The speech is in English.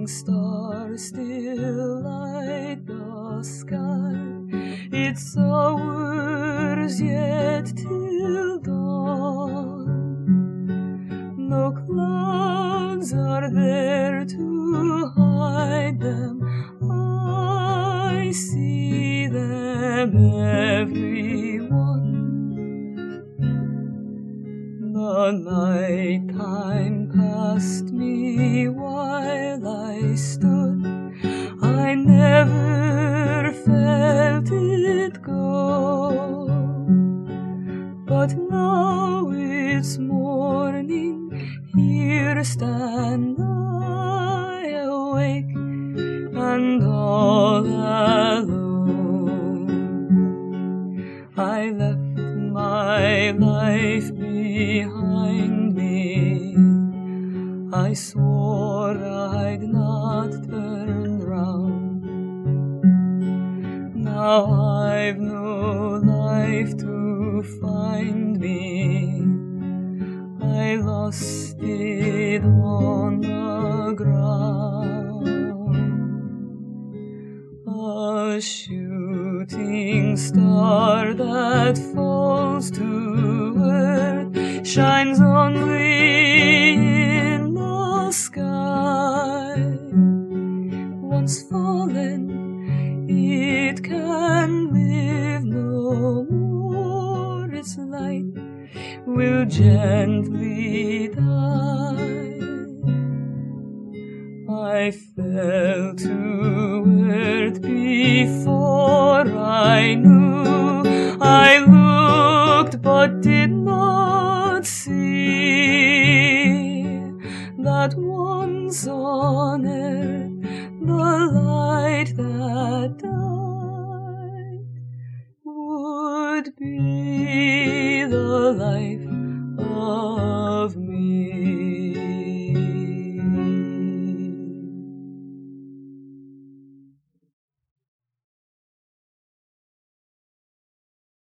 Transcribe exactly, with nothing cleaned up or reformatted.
shooting star still light the sky. It's hours yet till dawn. No clouds are there to hide them. I see them, everyone. The night time passed me while I stood. I never felt it go. But now it's morning, here stand I awake and all alone. I left my life behind me. I swore I'd not turn round. Now I've no life to find me. I lost it on the ground. A shooting star that falls to earth shines only in the sky. Once fallen, it can live no more. Its light will gently die. I fell to earth before I knew